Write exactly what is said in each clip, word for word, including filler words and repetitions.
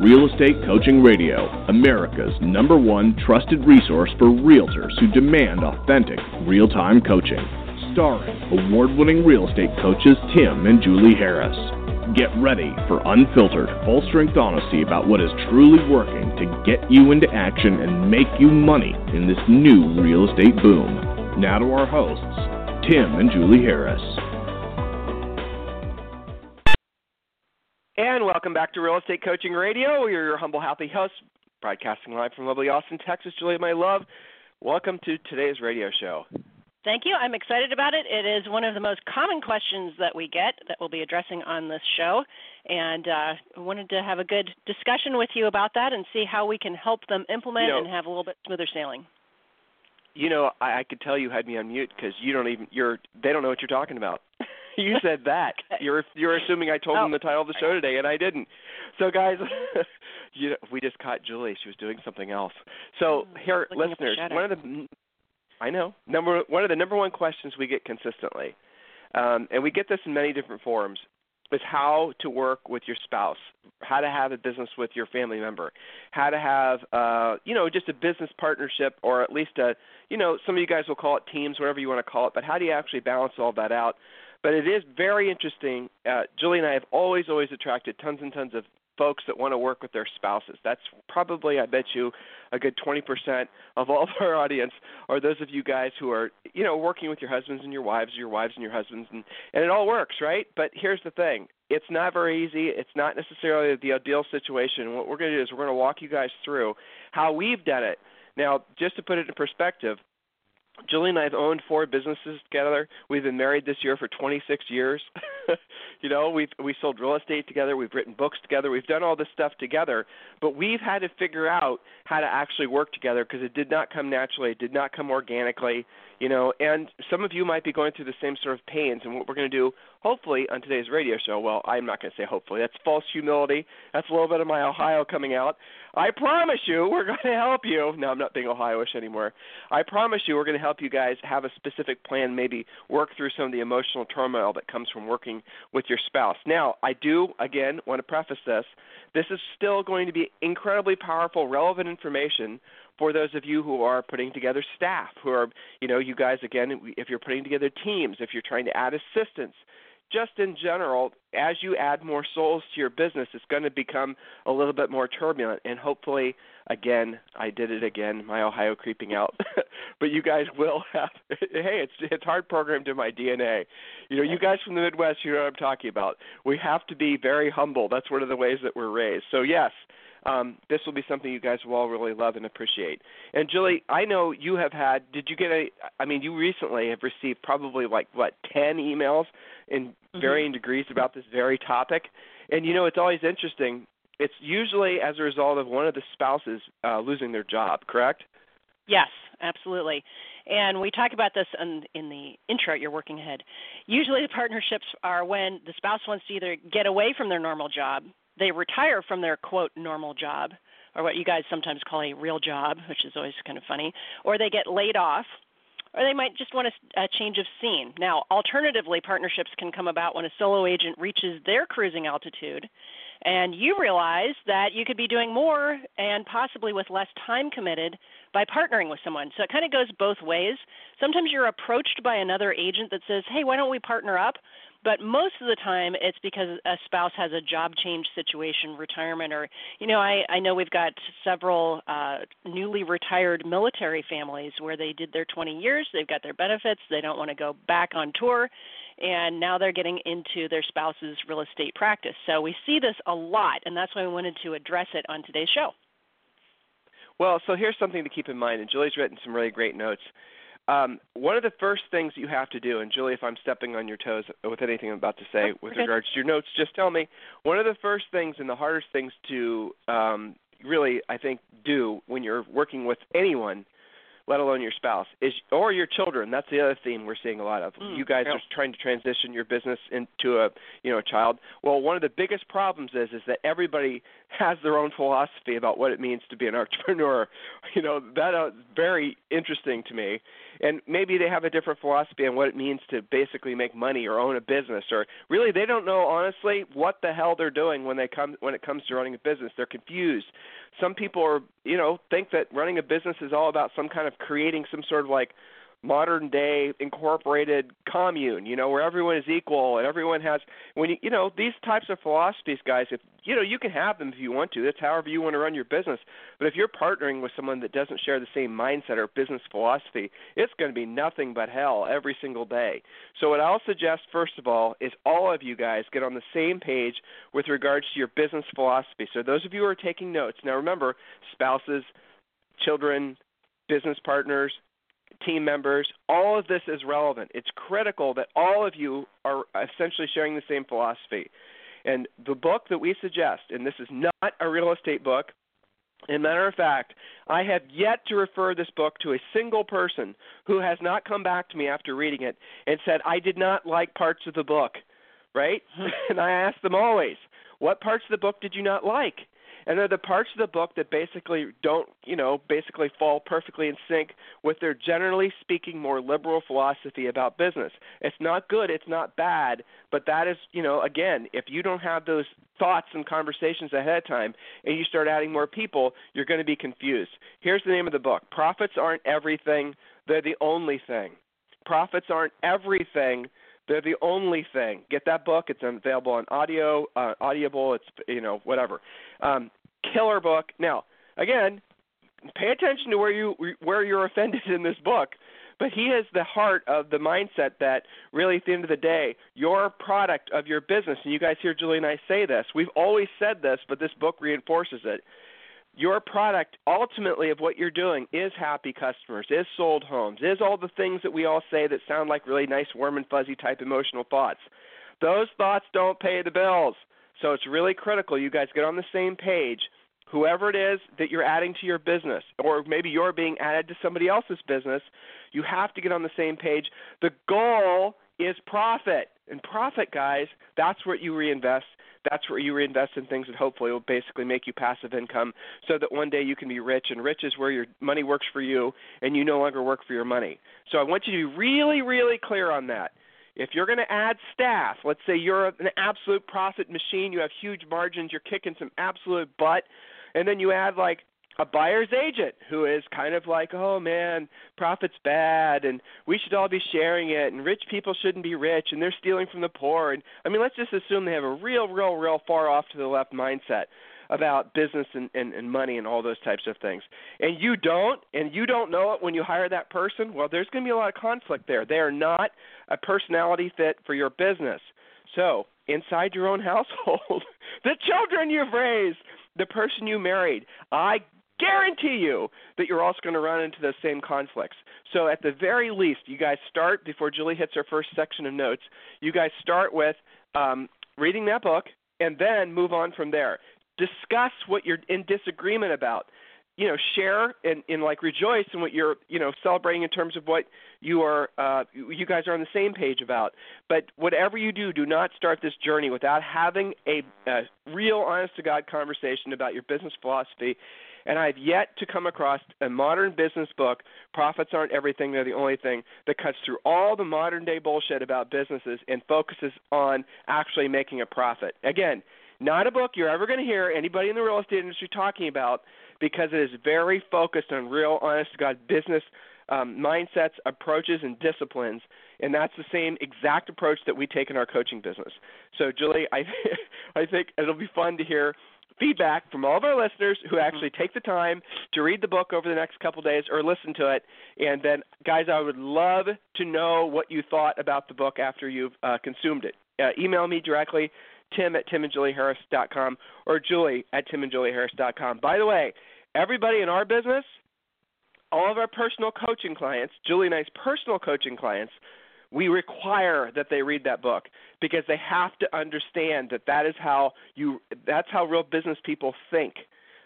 Real Estate Coaching Radio, America's number one trusted resource for realtors who demand authentic, real-time coaching. Starring award-winning real estate coaches Tim and Julie Harris. Get ready for unfiltered, full-strength honesty about what is truly working to get you into action and make you money in this new real estate boom. Now to our hosts, Tim and Julie Harris. And welcome back to Real Estate Coaching Radio. We're your humble, happy hosts, broadcasting live from lovely Austin, Texas. Julie, my love, welcome to today's radio show. Thank you. I'm excited about it. It is one of the most common questions that we get that we'll be addressing on this show, and uh, I wanted to have a good discussion with you about that and see how we can help them implement you know, and have a little bit smoother sailing. You know, I, I could tell you had me on mute because you don't even you're they don't know what you're talking about. You said that. You're you're assuming I told oh. them the title of the show today, and I didn't. So, guys, you know, we just caught Julie. She was doing something else. So, oh, here, listeners, one of the I know number one of the number one questions we get consistently, um, and we get this in many different forms, is how to work with your spouse, how to have a business with your family member, how to have, uh, you know, just a business partnership, or at least a, you know, some of you guys will call it teams, whatever you want to call it, but how do you actually balance all that out? But it is very interesting. Uh, Julie and I have always, always attracted tons and tons of folks that want to work with their spouses. That's probably, I bet you, a good twenty percent of all of our audience are those of you guys who are, you know, working with your husbands and your wives, your wives and your husbands, and, and it all works, right? But here's the thing. It's not very easy. It's not necessarily the ideal situation. What we're going to do is we're going to walk you guys through how we've done it. Now, just to put it in perspective, Julie and I have owned four businesses together. We've been married this year for twenty-six years. you know, we've we sold real estate together. We've written books together. We've done all this stuff together. But we've had to figure out how to actually work together because it did not come naturally. It did not come organically. You know, and some of you might be going through the same sort of pains. And what we're going to do, hopefully, on today's radio show, well, I'm not going to say hopefully. That's false humility. That's a little bit of my Ohio coming out. I promise you we're going to help you. No, I'm not being Ohio-ish anymore. I promise you we're going to help you guys have a specific plan, maybe work through some of the emotional turmoil that comes from working with your spouse. Now, I do, again, want to preface this. This is still going to be incredibly powerful, relevant information for those of you who are putting together staff, who are, you know, you guys, again, if you're putting together teams, if you're trying to add assistants, just in general, as you add more souls to your business, it's going to become a little bit more turbulent. And hopefully, again, I did it again, my Ohio creeping out. But you guys will have, hey, it's it's hard programmed in my D N A. You know, you guys from the Midwest, you know what I'm talking about. We have to be very humble. That's one of the ways that we're raised. So, yes. Um, this will be something you guys will all really love and appreciate. And, Julie, I know you have had, did you get a, I mean, you recently have received probably like, what, ten emails in mm-hmm. varying degrees about this very topic. And, you know, it's always interesting. It's usually as a result of one of the spouses uh, losing their job, correct? Yes, absolutely. And we talk about this in, in the intro, You're Working Ahead. Usually the partnerships are when the spouse wants to either get away from their normal job, they retire from their, quote, normal job, or what you guys sometimes call a real job, which is always kind of funny, or they get laid off, or they might just want a, a change of scene. Now, alternatively, partnerships can come about when a solo agent reaches their cruising altitude, and you realize that you could be doing more and possibly with less time committed by partnering with someone. So it kind of goes both ways. Sometimes you're approached by another agent that says, hey, why don't we partner up? But most of the time, it's because a spouse has a job change situation, retirement, or, you know, I, I know we've got several uh, newly retired military families where they did their twenty years, they've got their benefits, they don't want to go back on tour, and now they're getting into their spouse's real estate practice. So we see this a lot, and that's why we wanted to address it on today's show. Well, so here's something to keep in mind, and Julie's written some really great notes. Um, one of the first things you have to do, and Julie, if I'm stepping on your toes with anything I'm about to say oh, with okay. regards to your notes, just tell me. One of the first things and the hardest things to um, really, I think, do when you're working with anyone, let alone your spouse, is or your children. That's the other theme we're seeing a lot of. Mm, you guys yep. are trying to transition your business into a, you know, a child. Well, one of the biggest problems is is that everybody has their own philosophy about what it means to be an entrepreneur. You know, that is very interesting to me. And maybe they have a different philosophy on what it means to basically make money or own a business, or really they don't know honestly what the hell they're doing when they come when it comes to running a business. They're confused. Some people are, you know, think that running a business is all about some kind of creating some sort of like modern day incorporated commune, you know, where everyone is equal and everyone has, when you, you know, these types of philosophies, guys, if, you know, you can have them if you want to. That's however you want to run your business. But if you're partnering with someone that doesn't share the same mindset or business philosophy, it's going to be nothing but hell every single day. So what I'll suggest, first of all, is all of you guys get on the same page with regards to your business philosophy. So those of you who are taking notes, now remember, spouses, children, business partners, team members, all of this is relevant. It's critical that all of you are essentially sharing the same philosophy. And the book that we suggest, and this is not a real estate book, as a matter of fact, I have yet to refer this book to a single person who has not come back to me after reading it and said, I did not like parts of the book, right? And I ask them always, what parts of the book did you not like? And they're the parts of the book that basically don't, you know, basically fall perfectly in sync with their generally speaking more liberal philosophy about business. It's not good, it's not bad, but that is, you know, again, if you don't have those thoughts and conversations ahead of time and you start adding more people, you're going to be confused. Here's the name of the book. Profits aren't everything, they're the only thing. Profits aren't everything, they're the only thing. Get that book. It's available on audio, uh, Audible. It's, you know, whatever. Um, killer book. Now, again, pay attention to where you where you're offended in this book. But he is the heart of the mindset that really, at the end of the day, your product of your business, and you guys hear Julie and I say this. We've always said this, but this book reinforces it. Your product, ultimately, of what you're doing is happy customers, is sold homes, is all the things that we all say that sound like really nice, warm and fuzzy type emotional thoughts. Those thoughts don't pay the bills. So it's really critical you guys get on the same page. Whoever it is that you're adding to your business, or maybe you're being added to somebody else's business, you have to get on the same page. The goal is profit. And profit, guys, that's where you reinvest. That's where you reinvest in things that hopefully will basically make you passive income so that one day you can be rich, and rich is where your money works for you and you no longer work for your money. So I want you to be really, really clear on that. If you're going to add staff, let's say you're an absolute profit machine, you have huge margins, you're kicking some absolute butt, and then you add like a buyer's agent who is kind of like, oh, man, profit's bad, and we should all be sharing it, and rich people shouldn't be rich, and they're stealing from the poor. And I mean, let's just assume they have a real, real, real far off to the left mindset about business and, and, and money and all those types of things. And you don't, and you don't know it when you hire that person, well, there's going to be a lot of conflict there. They are not a personality fit for your business. So inside your own household, the children you've raised, the person you married, I guarantee you that you're also going to run into those same conflicts. So at the very least, you guys start, before Julie hits her first section of notes, you guys start with um, reading that book and then move on from there. Discuss what you're in disagreement about. You know, share and, and like rejoice in what you're, you know, celebrating in terms of what you are, uh, you guys are on the same page about. But whatever you do, do not start this journey without having a, a real honest-to-God conversation about your business philosophy. And I've yet to come across a modern business book, Profits Aren't Everything, They're the Only Thing, that cuts through all the modern-day bullshit about businesses and focuses on actually making a profit. Again, not a book you're ever going to hear anybody in the real estate industry talking about, because it is very focused on real, honest-to-God business um, mindsets, approaches, and disciplines, and that's the same exact approach that we take in our coaching business. So, Julie, I, I think it'll be fun to hear feedback from all of our listeners who actually take the time to read the book over the next couple days or listen to it. And then, guys, I would love to know what you thought about the book after you've uh, consumed it. Uh, email me directly, Tim at tim and julie harris dot com, or Julie at tim and julie harris dot com. By the way, everybody in our business, all of our personal coaching clients, Julie and I's personal coaching clients, we require that they read that book because they have to understand that that is how you, that's how real business people think.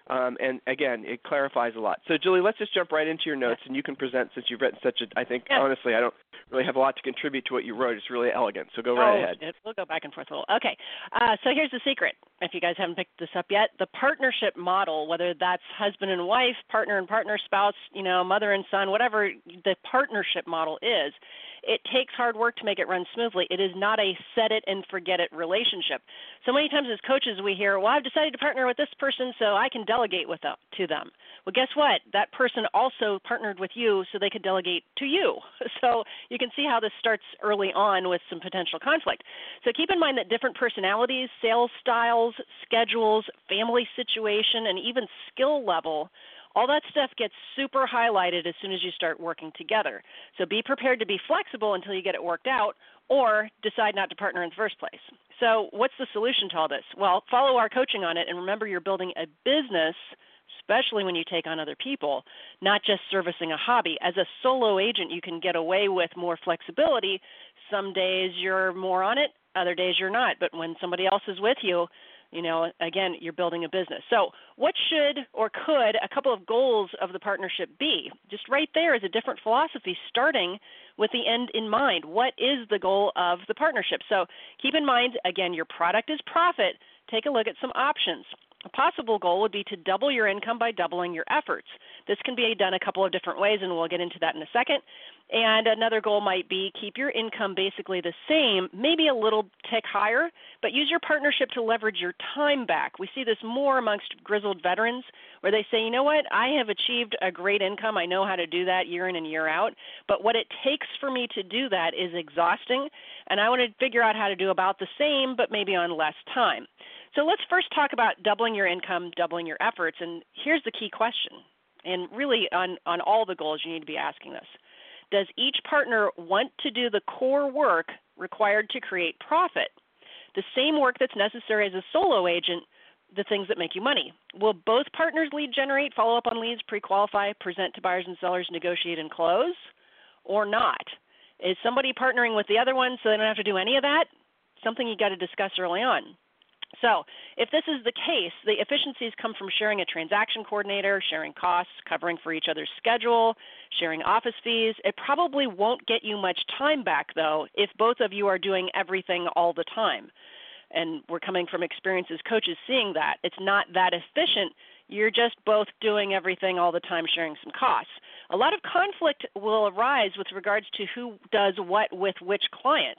Um, and, again, it clarifies a lot. So, Julie, let's just jump right into your notes, and you can present since you've written such a – I think, yeah. honestly, I don't really have a lot to contribute to what you wrote. It's really elegant, so go oh, right ahead. It, we'll go back and forth a little. Okay, uh, so here's the secret. If you guys haven't picked this up yet, the partnership model, whether that's husband and wife, partner and partner, spouse, you know, mother and son, whatever the partnership model is, it takes hard work to make it run smoothly. It is not a set it and forget it relationship. So many times as coaches we hear, well, I've decided to partner with this person so I can delegate with them, to them. Well, guess what? That person also partnered with you so they could delegate to you. So you can see how this starts early on with some potential conflict. So keep in mind that different personalities, sales styles, schedules, family situation, and even skill level, all that stuff gets super highlighted as soon as you start working together. So be prepared to be flexible until you get it worked out, or decide not to partner in the first place. So what's the solution to all this? Well, follow our coaching on it, and remember you're building a business, especially when you take on other people, not just servicing a hobby. As a solo agent, you can get away with more flexibility. Some days you're more on it, other days you're not. But when somebody else is with you, you know, again, you're building a business. So what should or could a couple of goals of the partnership be? Just right there is a different philosophy, starting with the end in mind. What is the goal of the partnership? So keep in mind, again, your product is profit. Take a look at some options. A possible goal would be to double your income by doubling your efforts. This can be done a couple of different ways, and we'll get into that in a second. And another goal might be keep your income basically the same, maybe a little tick higher, but use your partnership to leverage your time back. We see this more amongst grizzled veterans where they say, you know what, I have achieved a great income. I know how to do that year in and year out, but what it takes for me to do that is exhausting, and I want to figure out how to do about the same, but maybe on less time. So let's first talk about doubling your income, doubling your efforts, and here's the key question, and really on, on all the goals you need to be asking this. Does each partner want to do the core work required to create profit? The same work that's necessary as a solo agent, the things that make you money. Will both partners lead generate, follow up on leads, pre-qualify, present to buyers and sellers, negotiate, and close, or not? Is somebody partnering with the other one so they don't have to do any of that? Something you got to discuss early on. So if this is the case, the efficiencies come from sharing a transaction coordinator, sharing costs, covering for each other's schedule, sharing office fees. It probably won't get you much time back, though, if both of you are doing everything all the time. And we're coming from experience as coaches seeing that. It's not that efficient. You're just both doing everything all the time, sharing some costs. A lot of conflict will arise with regards to who does what with which client,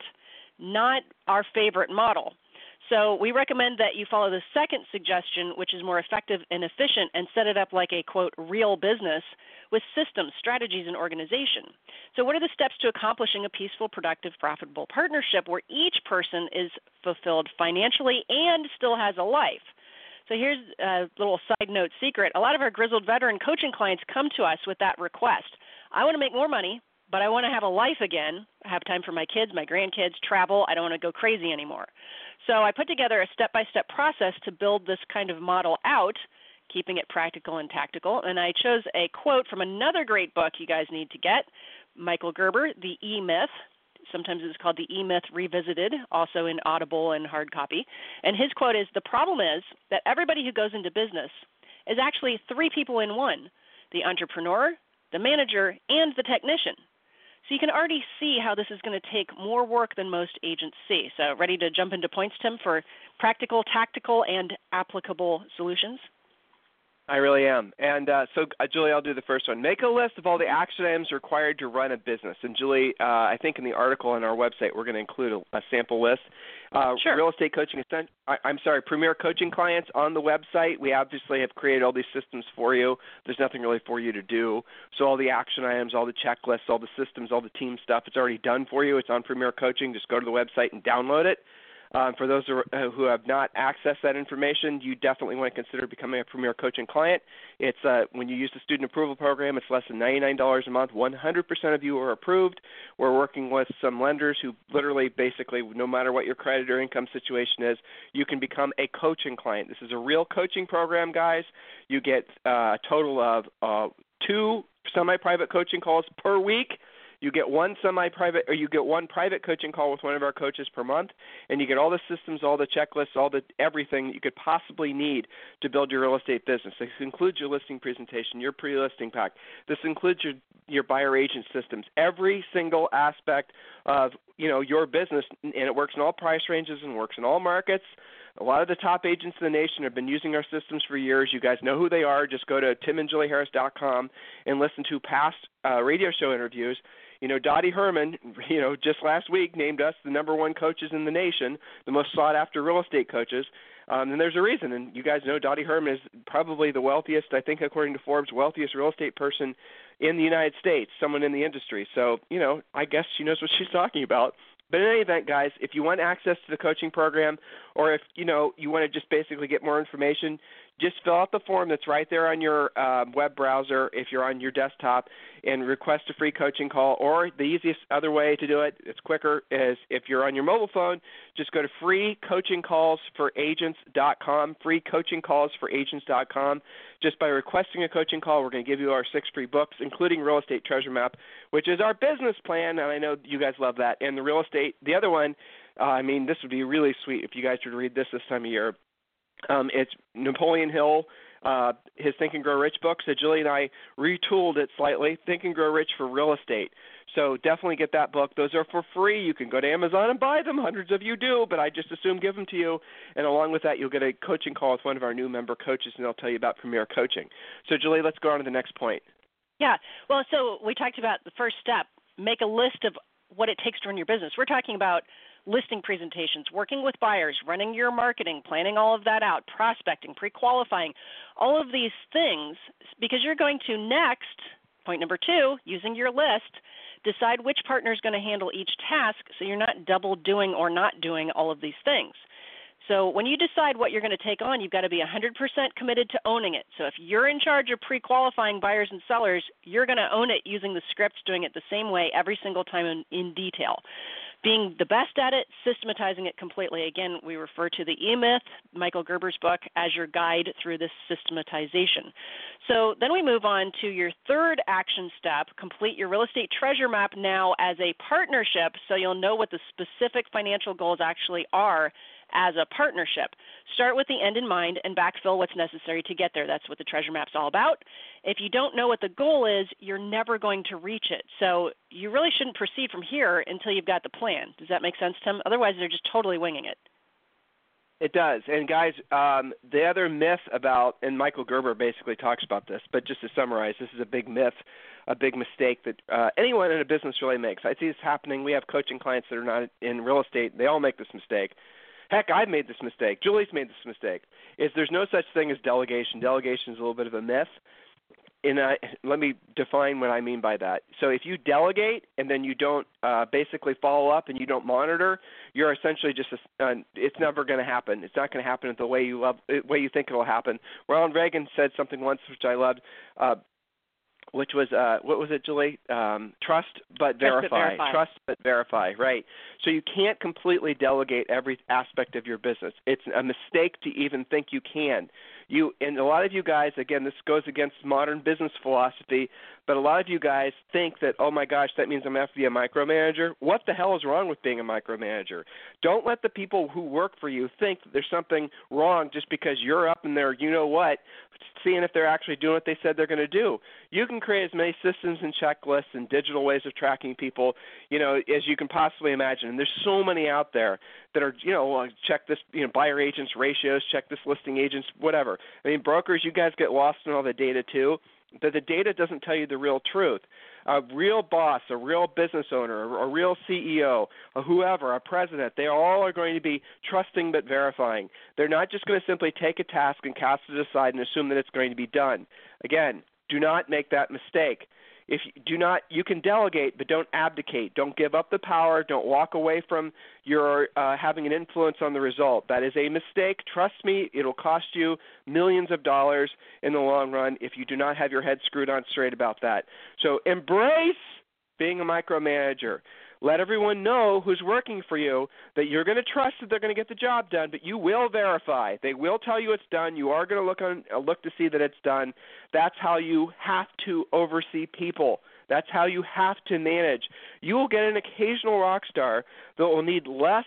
not our favorite model. So we recommend that you follow the second suggestion, which is more effective and efficient, and set it up like a, quote, real business with systems, strategies, and organization. So what are the steps to accomplishing a peaceful, productive, profitable partnership where each person is fulfilled financially and still has a life? So here's a little side note secret. A lot of our grizzled veteran coaching clients come to us with that request. I want to make more money, but I want to have a life again, have time for my kids, my grandkids, travel. I don't want to go crazy anymore. So I put together a step-by-step process to build this kind of model out, keeping it practical and tactical. And I chose a quote from another great book you guys need to get, Michael Gerber, The E-Myth. Sometimes it's called The E-Myth Revisited, also in Audible and hard copy. And his quote is, the problem is that everybody who goes into business is actually three people in one, the entrepreneur, the manager, and the technician. So you can already see how this is going to take more work than most agents see. So ready to jump into points, Tim, for practical, tactical, and applicable solutions? I really am. And uh, so, uh, Julie, I'll do the first one. Make a list of all the action items required to run a business. And, Julie, uh, I think in the article on our website we're going to include a, a sample list. Uh, sure. Real estate coaching, I, I'm sorry, Premier Coaching clients on the website, we obviously have created all these systems for you. There's nothing really for you to do. So all the action items, all the checklists, all the systems, all the team stuff, it's already done for you. It's on Premier Coaching. Just go to the website and download it. Um, for those who have not accessed that information, you definitely want to consider becoming a Premier Coaching client. It's uh, when you use the student approval program, it's less than ninety-nine dollars a month. one hundred percent of you are approved. We're working with some lenders who literally basically, no matter what your credit or income situation is, you can become a coaching client. This is a real coaching program, guys. You get uh, a total of uh, two semi-private coaching calls per week. You get one semi-private, or you get one private coaching call with one of our coaches per month, and you get all the systems, all the checklists, all the everything that you could possibly need to build your real estate business. This includes your listing presentation, your pre-listing pack. This includes your your buyer agent systems, every single aspect of you know your business, and it works in all price ranges and works in all markets. A lot of the top agents in the nation have been using our systems for years. You guys know who they are. Just go to tim and julie harris dot com and listen to past uh, radio show interviews. You know, Dottie Herman, you know, just last week named us the number one coaches in the nation, the most sought-after real estate coaches. Um, and there's a reason. And you guys know Dottie Herman is probably the wealthiest, I think, according to Forbes, wealthiest real estate person in the United States, someone in the industry. So, you know, I guess she knows what she's talking about. But in any event, guys, if you want access to the coaching program, or if, you know, you want to just basically get more information, just fill out the form that's right there on your uh, web browser if you're on your desktop and request a free coaching call. Or the easiest other way to do it, it's quicker, is if you're on your mobile phone, just go to free coaching calls for agents dot com, free coaching calls for agents dot com. Just by requesting a coaching call, we're going to give you our six free books, including Real Estate Treasure Map, which is our business plan, and I know you guys love that. And the real estate, the other one, uh, I mean, this would be really sweet if you guys would read this this time of year. Um, it's Napoleon Hill, uh, his Think and Grow Rich book. So Julie and I retooled it slightly, Think and Grow Rich for Real Estate. So definitely get that book. Those are for free. You can go to Amazon and buy them. Hundreds of you do, but I just assume give them to you. And along with that, you'll get a coaching call with one of our new member coaches, and they'll tell you about Premier Coaching. So Julie, let's go on to the next point. Yeah. Well, so we talked about the first step, make a list of what it takes to run your business. We're talking about listing presentations, working with buyers, running your marketing, planning all of that out, prospecting, pre-qualifying, all of these things, because you're going to next, point number two, using your list, decide which partner is going to handle each task so you're not double doing or not doing all of these things. So when you decide what you're going to take on, you've got to be one hundred percent committed to owning it. So if you're in charge of pre-qualifying buyers and sellers, you're going to own it using the scripts, doing it the same way every single time in, in detail. Being the best at it, systematizing it completely. Again, we refer to the E-Myth, Michael Gerber's book, as your guide through this systematization. So then we move on to your third action step, complete your real estate treasure map now as a partnership so you'll know what the specific financial goals actually are as a partnership. Start with the end in mind and backfill what's necessary to get there. That's what the treasure map's all about. If you don't know what the goal is, you're never going to reach it. So you really shouldn't proceed from here until you've got the plan. Does that make sense, Tim? Otherwise, they're just totally winging it. It does. And guys, um, the other myth about, and Michael Gerber basically talks about this, but just to summarize, this is a big myth, a big mistake that uh, anyone in a business really makes. I see this happening. We have coaching clients that are not in real estate. They all make this mistake. Heck, I've made this mistake. Julie's made this mistake. Is there's no such thing as delegation. Delegation is a little bit of a myth. And uh, let me define what I mean by that. So if you delegate and then you don't uh, basically follow up and you don't monitor, you're essentially just a, uh, it's never going to happen. It's not going to happen the way you love, the way you think it will happen. Ronald Reagan said something once which I loved. Uh, which was, uh, what was it, Julie? Um, trust but verify. Trust but verify. Trust but verify, right. So you can't completely delegate every aspect of your business. It's a mistake to even think you can. You and a lot of you guys, again, this goes against modern business philosophy, but a lot of you guys think that, oh my gosh, that means I'm going to have to be a micromanager. What the hell is wrong with being a micromanager? Don't let the people who work for you think that there's something wrong just because you're up in there, you know what, seeing if they're actually doing what they said they're going to do. You can create as many systems and checklists and digital ways of tracking people, you know, as you can possibly imagine. And there's so many out there that are, you know, check this, you know, buyer agents ratios, check this listing agents, whatever. I mean, brokers, you guys get lost in all the data too, but the data doesn't tell you the real truth. A real boss, a real business owner, a real C E O, a whoever, a president, they all are going to be trusting but verifying. They're not just going to simply take a task and cast it aside and assume that it's going to be done. Again, do not make that mistake. If you do not, you can delegate, but don't abdicate. Don't give up the power. Don't walk away from your uh, having an influence on the result. That is a mistake. Trust me, it'll cost you millions of dollars in the long run if you do not have your head screwed on straight about that. So embrace being a micromanager. Let everyone know who's working for you that you're going to trust that they're going to get the job done, but you will verify. They will tell you it's done. You are going to look on, uh, look to see that it's done. That's how you have to oversee people. That's how you have to manage. You will get an occasional rock star that will need less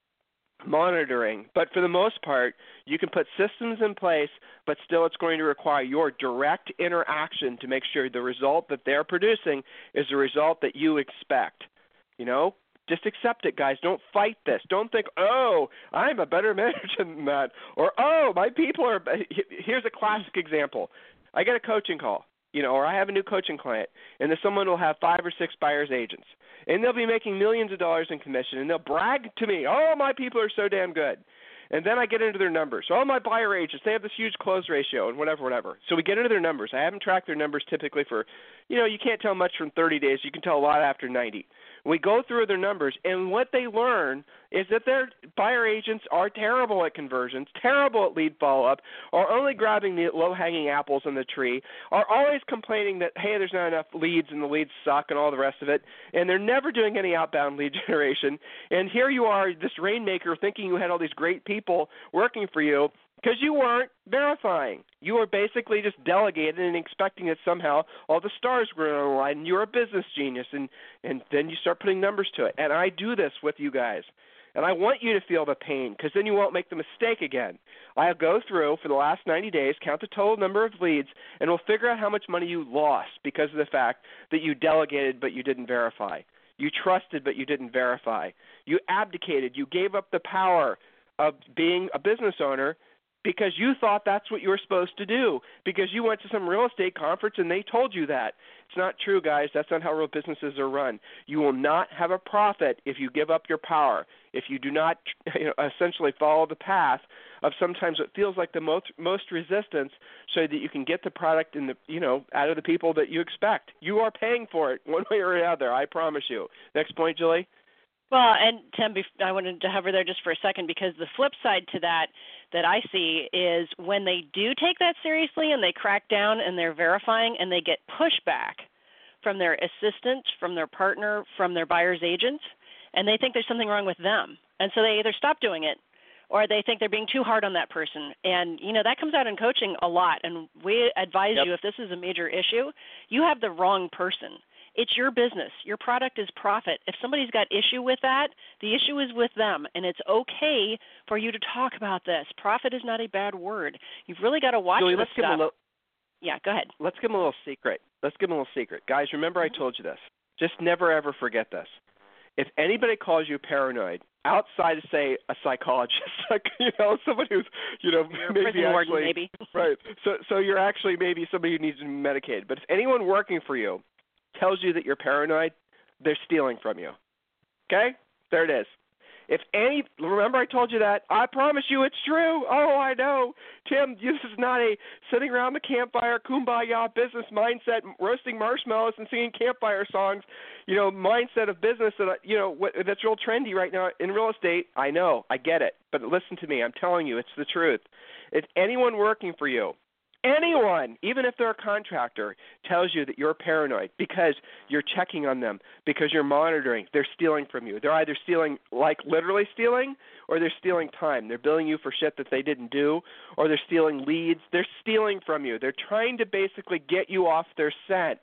monitoring, but for the most part, you can put systems in place, but still it's going to require your direct interaction to make sure the result that they're producing is the result that you expect. You know, just accept it, guys. Don't fight this. Don't think, oh, I'm a better manager than that, or, oh, my people are – here's a classic example. I get a coaching call, you know, or I have a new coaching client, and then someone will have five or six buyer's agents, and they'll be making millions of dollars in commission, and they'll brag to me, oh, my people are so damn good. And then I get into their numbers. Oh, my buyer agents, they have this huge close ratio and whatever, whatever. So we get into their numbers. I haven't tracked their numbers typically for, you know, you can't tell much from thirty days. You can tell a lot after ninety. We go through their numbers, and what they learn is that their buyer agents are terrible at conversions, terrible at lead follow-up, are only grabbing the low-hanging apples on the tree, are always complaining that, hey, there's not enough leads and the leads suck and all the rest of it, and they're never doing any outbound lead generation. And here you are, this rainmaker, thinking you had all these great people working for you, because you weren't verifying. You were basically just delegating and expecting that somehow all the stars were going to align, and you're a business genius, and, and then you start putting numbers to it. And I do this with you guys. And I want you to feel the pain, because then you won't make the mistake again. I'll go through for the last ninety days, count the total number of leads, and we'll figure out how much money you lost because of the fact that you delegated but you didn't verify. You trusted but you didn't verify. You abdicated. You gave up the power of being a business owner because you thought that's what you were supposed to do, because you went to some real estate conference and they told you that. It's not true, guys. That's not how real businesses are run. You will not have a profit if you give up your power, if you do not, you know, essentially follow the path of sometimes what feels like the most, most resistance so that you can get the product in the, you know, out of the people that you expect. You are paying for it one way or another, I promise you. Next point, Julie. Well, and Tim, I wanted to hover there just for a second, because the flip side to that that I see is when they do take that seriously and they crack down and they're verifying and they get pushback from their assistant, from their partner, from their buyer's agent, and they think there's something wrong with them. And so they either stop doing it or they think they're being too hard on that person. And, you know, that comes out in coaching a lot. And we advise yep. you, if this is a major issue, you have the wrong person. It's your business. Your product is profit. If somebody's got issue with that, the issue is with them, and it's okay for you to talk about this. Profit is not a bad word. You've really got to watch Julie, this let's stuff. Give them a little, yeah, go ahead. Let's give them a little secret. Let's give them a little secret. Guys, remember I told you this. Just never, ever forget this. If anybody calls you paranoid, outside of, say, a psychologist, like, you know, somebody who's, you know, you're maybe prison actually, warden, maybe. right. So, so you're actually maybe somebody who needs to be medicated. But if anyone working for you tells you that you're paranoid, they're stealing from you. Okay? There it is. If any, remember I told you that? I promise you it's true. Oh, I know. Tim, this is not a sitting around the campfire, kumbaya business mindset, roasting marshmallows and singing campfire songs, you know, mindset of business that, you know, what, that's real trendy right now in real estate. I know. I get it. But listen to me. I'm telling you, it's the truth. If anyone working for you, anyone, even if they're a contractor, tells you that you're paranoid because you're checking on them, because you're monitoring, they're stealing from you. They're either stealing, like literally stealing, or they're stealing time. They're billing you for shit that they didn't do, or they're stealing leads. They're stealing from you. They're trying to basically get you off their scent.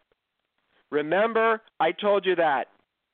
Remember, I told you that.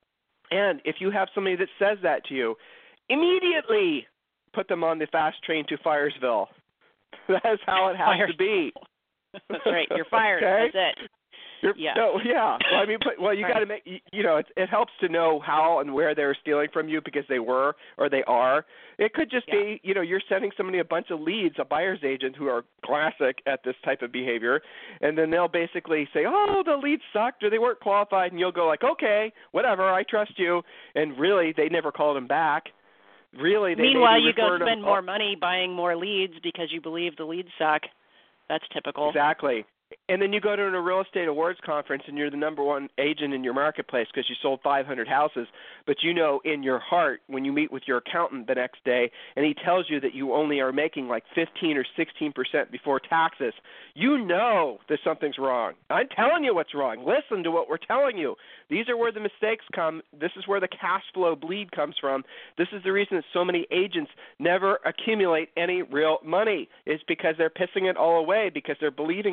And if you have somebody that says that to you, immediately put them on the fast train to Firesville. That's how it has fired. to be. That's right. You're fired. Okay? That's it. You're, yeah. No, yeah. Well, I mean, but, well, you right. got to make. You, you know, it, it helps to know how and where they're stealing from you because they were or they are. It could just yeah. be, you know, you're sending somebody a bunch of leads, a buyer's agent who are classic at this type of behavior, and then they'll basically say, "Oh, the leads sucked or they weren't qualified," and you'll go like, "Okay, whatever, I trust you," and really they never called them back. Really, they Meanwhile, you go spend them, more money buying more leads because you believe the leads suck. That's typical. Exactly. And then you go to a real estate awards conference and you're the number one agent in your marketplace because you sold five hundred houses. But you know in your heart when you meet with your accountant the next day and he tells you that you only are making like fifteen or sixteen percent before taxes, you know that something's wrong. I'm telling you what's wrong. Listen to what we're telling you. These are where the mistakes come. This is where the cash flow bleed comes from. This is the reason that so many agents never accumulate any real money is because they're pissing it all away because they're believing these philosophies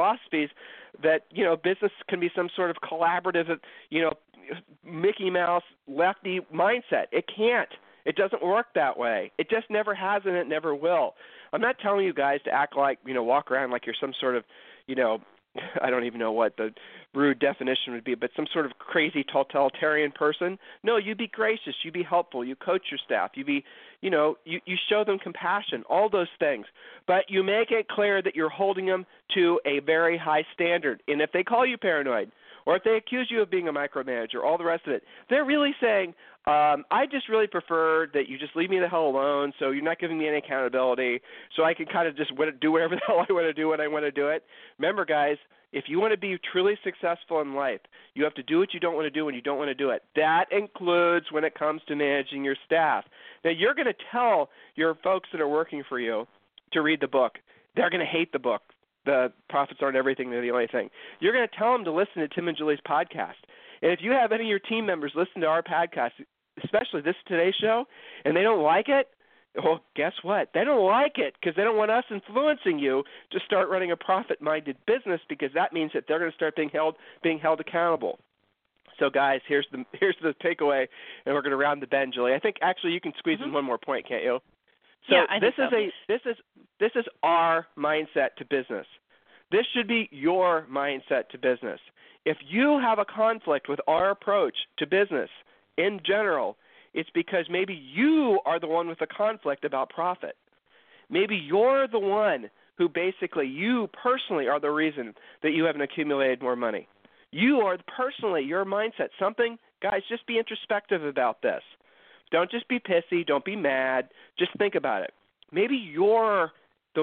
philosophies that, you know, business can be some sort of collaborative, you know, Mickey Mouse lefty mindset. It can't. It doesn't work that way. It just never has, and it never will. I'm not telling you guys to act like, you know, walk around like you're some sort of, you know, I don't even know what the rude definition would be, but some sort of crazy totalitarian person. No, you be gracious. You be helpful. You coach your staff. You be, you know, you, you show them compassion, all those things. But you make it clear that you're holding them to a very high standard. And if they call you paranoid, or if they accuse you of being a micromanager, all the rest of it, they're really saying, um, I just really prefer that you just leave me the hell alone, so you're not giving me any accountability, so I can kind of just do whatever the hell I want to do when I want to do it. Remember, guys, if you want to be truly successful in life, you have to do what you don't want to do when you don't want to do it. That includes when it comes to managing your staff. Now, you're going to tell your folks that are working for you to read the book. They're going to hate the book. The Profits Aren't Everything, They're the Only Thing. You're going to tell them to listen to Tim and Julie's podcast. And if you have any of your team members listen to our podcast, especially this Today Show, and they don't like it, well, guess what? They don't like it because they don't want us influencing you to start running a profit-minded business, because that means that they're going to start being held being held accountable. So, guys, here's the here's the takeaway, and we're going to round the bend, Julie. I think actually you can squeeze mm-hmm. in one more point, can't you? So yeah, I this think is so. a this is this is our mindset to business. This should be your mindset to business. If you have a conflict with our approach to business in general, it's because maybe you are the one with a conflict about profit. Maybe you're the one who basically, you personally are the reason that you haven't accumulated more money. You are personally, your mindset, something, guys, just be introspective about this. Don't just be pissy. Don't be mad. Just think about it. Maybe you're the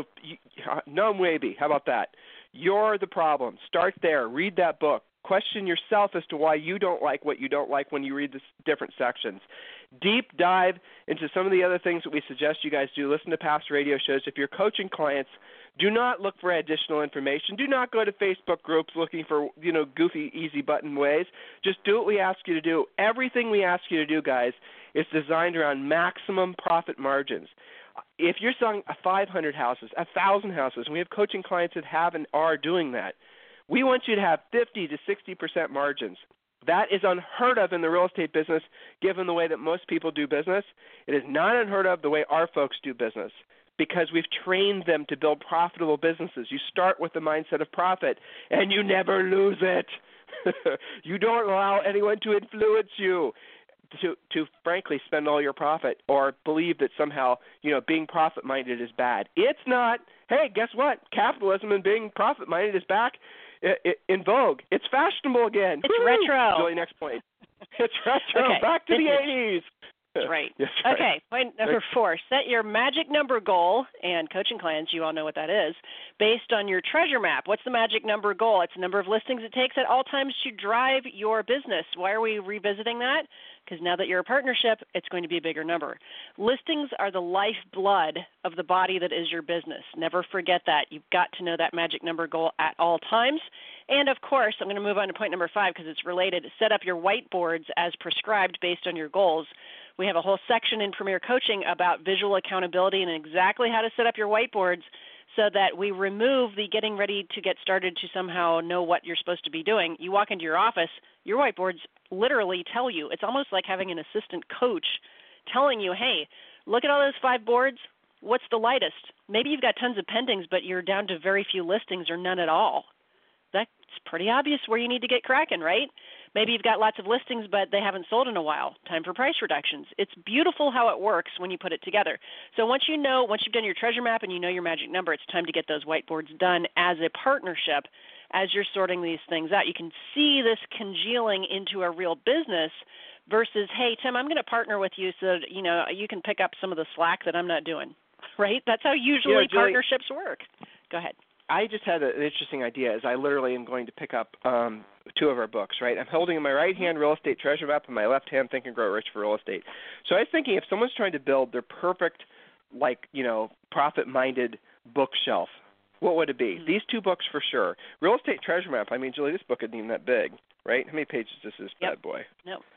– no, maybe. How about that? You're the problem. Start there. Read that book. Question yourself as to why you don't like what you don't like when you read the different sections. Deep dive into some of the other things that we suggest you guys do. Listen to past radio shows. If you're coaching clients, do not look for additional information. Do not go to Facebook groups looking for, you know, goofy, easy button ways. Just do what we ask you to do. Everything we ask you to do, guys, is designed around maximum profit margins. If you're selling five hundred houses, one thousand houses, and we have coaching clients that have and are doing that, we want you to have fifty to sixty percent margins. That is unheard of in the real estate business, given the way that most people do business. It is not unheard of the way our folks do business, because we've trained them to build profitable businesses. You start with the mindset of profit, and you never lose it. You don't allow anyone to influence you to, to frankly, spend all your profit or believe that somehow, you know, being profit-minded is bad. It's not. Hey, guess what? Capitalism and being profit-minded is back in vogue. It's fashionable again. It's Woo! retro. Julie, next point. It's retro. Okay. Back to Vintage. the eighties. That's right. Yes, right. Okay, point number four. Set your magic number goal, and coaching clients, you all know what that is, based on your treasure map. What's the magic number goal? It's the number of listings it takes at all times to drive your business. Why are we revisiting that? Because now that you're a partnership, it's going to be a bigger number. Listings are the lifeblood of the body that is your business. Never forget that. You've got to know that magic number goal at all times. And, of course, I'm going to move on to point number five because it's related. Set up your whiteboards as prescribed based on your goals. We have a whole section in Premier Coaching about visual accountability and exactly how to set up your whiteboards so that we remove the getting ready to get started to somehow know what you're supposed to be doing. You walk into your office, your whiteboards literally tell you. It's almost like having an assistant coach telling you, hey, look at all those five boards. What's the lightest? Maybe you've got tons of pendings, but you're down to very few listings or none at all. That's pretty obvious where you need to get cracking, right? Maybe you've got lots of listings, but they haven't sold in a while. Time for price reductions. It's beautiful how it works when you put it together. So once you know, once you've done your treasure map and you know your magic number, it's time to get those whiteboards done as a partnership as you're sorting these things out. You can see this congealing into a real business versus, hey, Tim, I'm going to partner with you so that, you know, you can pick up some of the slack that I'm not doing, right? That's how usually yeah, Julie, partnerships work. Go ahead. I just had an interesting idea. As I literally am going to pick up um, two of our books, right? I'm holding in my right hand Real Estate Treasure Map and my left hand Think and Grow Rich for Real Estate. So I was thinking if someone's trying to build their perfect, like, you know, profit-minded bookshelf, what would it be? Mm-hmm. These two books for sure. Real Estate Treasure Map, I mean, Julie, this book isn't even that big, right? How many pages is this yep. bad boy? No.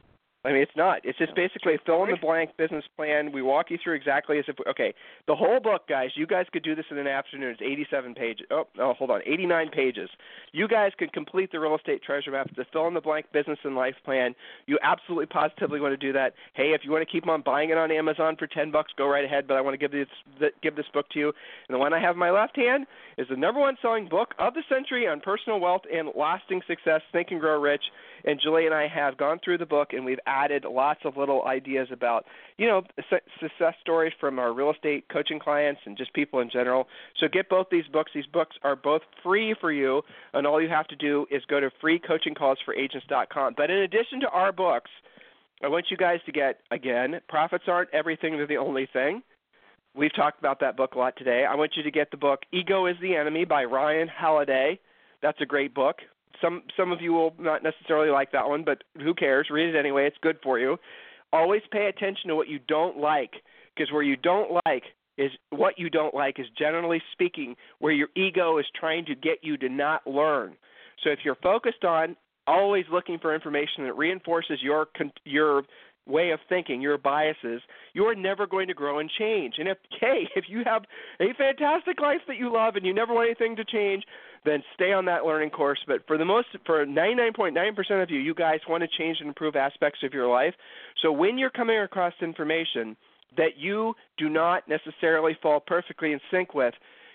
I mean, it's not. It's just basically a fill-in-the-blank business plan. We walk you through exactly as if, okay, the whole book, guys, you guys could do this in an afternoon. It's eighty-seven pages. Oh, no, hold on, eighty-nine pages. You guys could complete the real estate treasure map, the fill-in-the-blank business and life plan. You absolutely positively want to do that. Hey, if you want to keep on buying it on Amazon for ten bucks, go right ahead, but I want to give this, give this book to you. And the one I have in my left hand is the number one selling book of the century on personal wealth and lasting success, Think and Grow Rich. And Julie and I have gone through the book, and we've added lots of little ideas about, you know, success stories from our real estate coaching clients and just people in general. So get both these books. These books are both free for you, and all you have to do is go to free coaching calls for agents dot com. But in addition to our books, I want you guys to get, again, Profits Aren't Everything, They're the Only Thing. We've talked about that book a lot today. I want you to get the book Ego is the Enemy by Ryan Holiday. That's a great book. Some some of you will not necessarily like that one, but who cares? Read it anyway. It's good for you. Always pay attention to what you don't like, because where you don't like is what you don't like is, generally speaking, where your ego is trying to get you to not learn. So if you're focused on always looking for information that reinforces your your way of thinking, your biases, you're never going to grow and change. And if, hey, if you have a fantastic life that you love and you never want anything to change, then stay on that learning course. But for the most, for ninety-nine point nine percent of you, you guys want to change and improve aspects of your life. So when you're coming across information that you do not necessarily fall perfectly in sync with,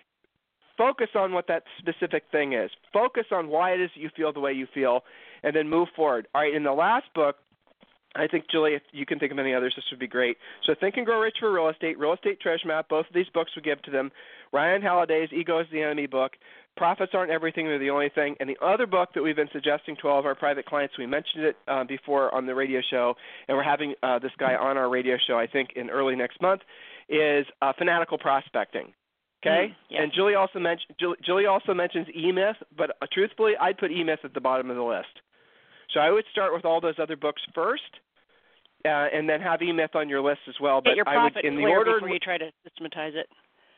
focus on what that specific thing is. Focus on why it is that you feel the way you feel, and then move forward. All right, in the last book, I think, Julie, if you can think of any others, this would be great. So Think and Grow Rich for Real Estate, Real Estate Treasure Map, both of these books we give to them. Ryan Holiday's Ego is the Enemy book. Profits Aren't Everything, They're the Only Thing. And the other book that we've been suggesting to all of our private clients, we mentioned it uh, before on the radio show, and we're having uh, this guy on our radio show, I think, in early next month, is uh, Fanatical Prospecting. Okay? Mm, yeah. And Julie also, mentioned, Julie, Julie also mentions E-Myth, but uh, truthfully, I'd put E-Myth at the bottom of the list. So I would start with all those other books first, uh, and then have E-Myth on your list as well. Get but your I profit would, in the clear order before you try to systematize it.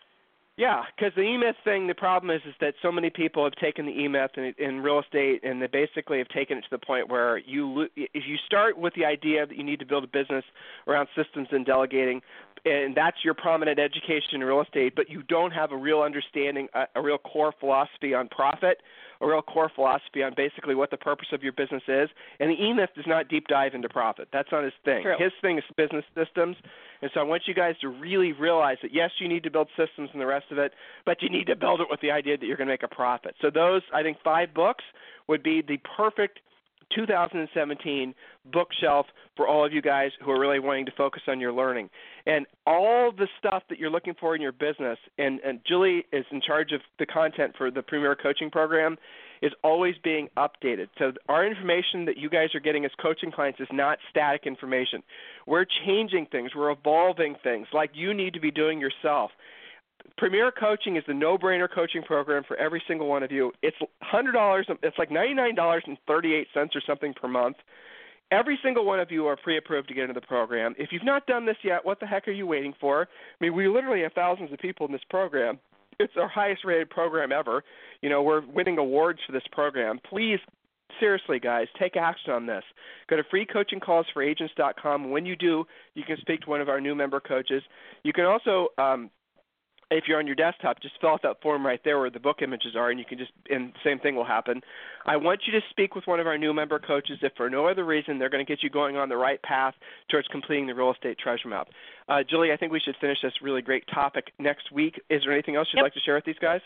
Yeah, because the E-Myth thing, the problem is is that so many people have taken the E-Myth in, in real estate, and they basically have taken it to the point where you, if you start with the idea that you need to build a business around systems and delegating, and that's your prominent education in real estate, but you don't have a real understanding, a, a real core philosophy on profit, a real core philosophy on basically what the purpose of your business is. And the E-Myth does not deep dive into profit. That's not his thing. True. His thing is business systems. And so I want you guys to really realize that, yes, you need to build systems and the rest of it, but you need to build it with the idea that you're going to make a profit. So those, I think, five books would be the perfect two thousand seventeen bookshelf for all of you guys who are really wanting to focus on your learning. And all the stuff that you're looking for in your business, and, and Julie is in charge of the content for the Premier Coaching Program, is always being updated. So our information that you guys are getting as coaching clients is not static information. We're changing things. We're evolving things like you need to be doing yourself. Premier Coaching is the no-brainer coaching program for every single one of you. It's one hundred dollars. It's like ninety-nine dollars and thirty-eight cents or something per month. Every single one of you are pre-approved to get into the program. If you've not done this yet, what the heck are you waiting for? I mean, we literally have thousands of people in this program. It's our highest-rated program ever. You know, we're winning awards for this program. Please, seriously, guys, take action on this. Go to free coaching calls for agents dot com. When you do, you can speak to one of our new member coaches. You can also um, if you're on your desktop, just fill out that form right there where the book images are, and you can just, and the same thing will happen. I want you to speak with one of our new member coaches if for no other reason they're going to get you going on the right path towards completing the real estate treasure map. Uh, Julie, I think we should finish this really great topic next week. Is there anything else you'd Yep. like to share with these guys?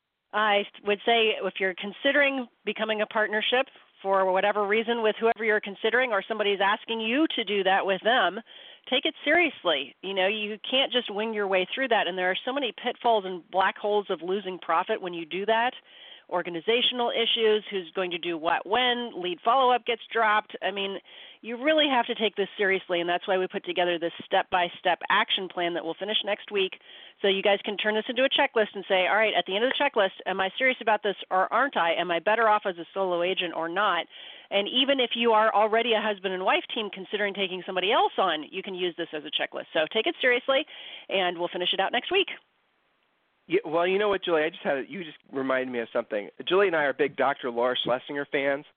I would say if you're considering becoming a partnership for whatever reason with whoever you're considering, or somebody's asking you to do that with them, take it seriously. You know, you can't just wing your way through that, and there are so many pitfalls and black holes of losing profit when you do that. Organizational issues, who's going to do what when, lead follow-up gets dropped. I mean, you really have to take this seriously, and that's why we put together this step-by-step action plan that we'll finish next week, so you guys can turn this into a checklist and say, all right, at the end of the checklist, am I serious about this or aren't I? Am I better off as a solo agent or not? And even if you are already a husband and wife team considering taking somebody else on, you can use this as a checklist. So take it seriously, and we'll finish it out next week. Yeah, well, you know what, Julie? I just had you just reminded me of something. Julie and I are big Doctor Laura Schlesinger fans.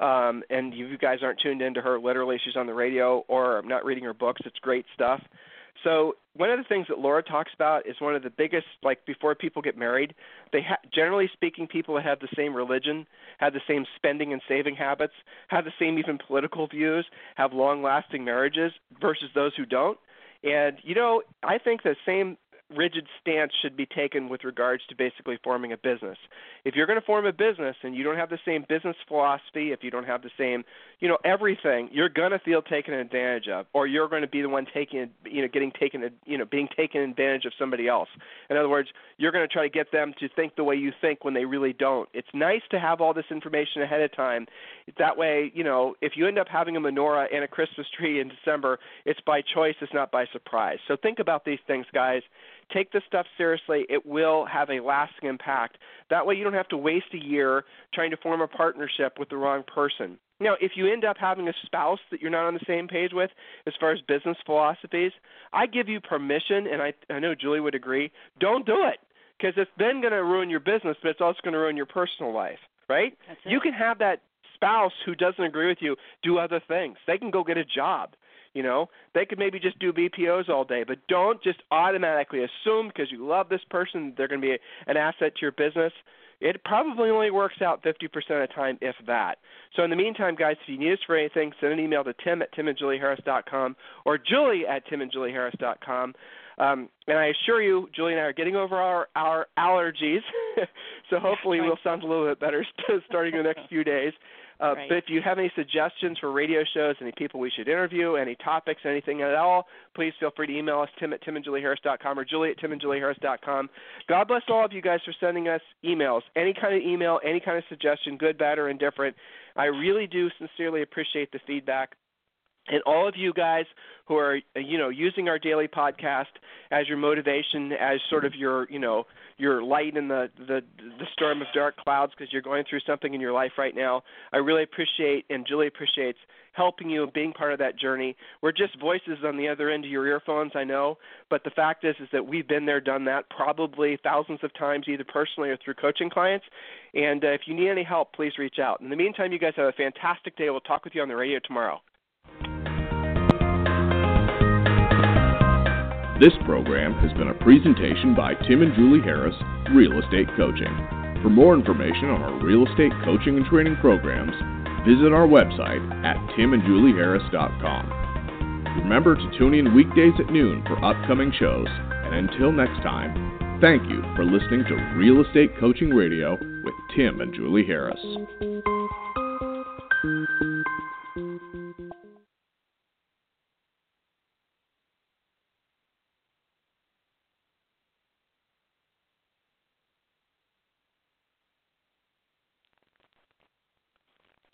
Um, and you guys aren't tuned into her. Literally, she's on the radio or not reading her books. It's great stuff. So one of the things that Laura talks about is one of the biggest, like before people get married, they ha- generally speaking, people that have the same religion, have the same spending and saving habits, have the same even political views, have long-lasting marriages versus those who don't. And, you know, I think the same rigid stance should be taken with regards to basically forming a business. If you're going to form a business and you don't have the same business philosophy, if you don't have the same, you know, everything, you're going to feel taken advantage of, or you're going to be the one taking, you know, getting taken, you know, being taken advantage of somebody else. In other words, you're going to try to get them to think the way you think when they really don't. It's nice to have all this information ahead of time. That way, you know, if you end up having a menorah and a Christmas tree in December, it's by choice, it's not by surprise. So think about these things, guys. Take this stuff seriously. It will have a lasting impact. That way you don't have to waste a year trying to form a partnership with the wrong person. Now, if you end up having a spouse that you're not on the same page with as far as business philosophies, I give you permission, and I, I know Julie would agree, don't do it, because it's then going to ruin your business, but it's also going to ruin your personal life, right? You can have that spouse who doesn't agree with you do other things. They can go get a job. You know, they could maybe just do B P Os all day, but don't just automatically assume because you love this person they're going to be an asset to your business. It probably only works out fifty percent of the time, if that. So in the meantime, guys, if you need us for anything, send an email to Tim at tim and julie harris dot com or Julie at tim and julie harris dot com. Um, and I assure you, Julie and I are getting over our, our allergies, so hopefully right. we'll sound a little bit better starting the next few days. Uh, right. But if you have any suggestions for radio shows, any people we should interview, any topics, anything at all, please feel free to email us, Tim at tim and julie harris dot com or Julie at tim and julie harris dot com. God bless all of you guys for sending us emails. Any kind of email, any kind of suggestion, good, bad, or indifferent. I really do sincerely appreciate the feedback. And all of you guys who are, you know, using our daily podcast as your motivation, as sort of your, you know, your light in the, the, the storm of dark clouds because you're going through something in your life right now, I really appreciate, and Julie appreciates, helping you and being part of that journey. We're just voices on the other end of your earphones, I know, but the fact is is that we've been there, done that probably thousands of times, either personally or through coaching clients. And uh, if you need any help, please reach out. In the meantime, you guys have a fantastic day. We'll talk with you on the radio tomorrow. This program has been a presentation by Tim and Julie Harris, Real Estate Coaching. For more information on our real estate coaching and training programs, visit our website at tim and julie harris dot com. Remember to tune in weekdays at noon for upcoming shows. And until next time, thank you for listening to Real Estate Coaching Radio with Tim and Julie Harris.